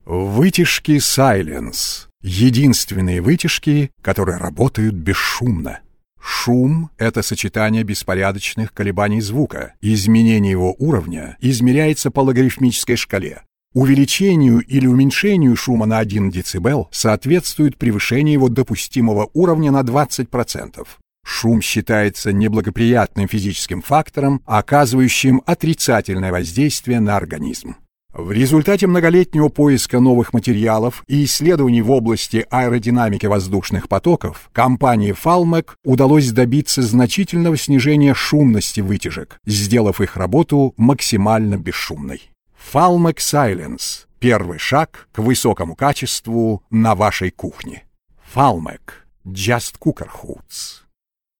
Вытяжки Silence — единственные вытяжки, которые работают бесшумно. Шум — это сочетание беспорядочных колебаний звука. Изменение его уровня измеряется по логарифмической шкале. Увеличению или уменьшению шума на 1 дБ соответствует превышение его допустимого уровня на 20%. Шум считается неблагоприятным физическим фактором, оказывающим отрицательное воздействие на организм. В результате многолетнего поиска новых материалов и исследований в области аэродинамики воздушных потоков компании Falmec удалось добиться значительного снижения шумности вытяжек, сделав их работу максимально бесшумной. Falmec Silence — первый шаг к высокому качеству на вашей кухне. Falmec — Just Cooker Hoods.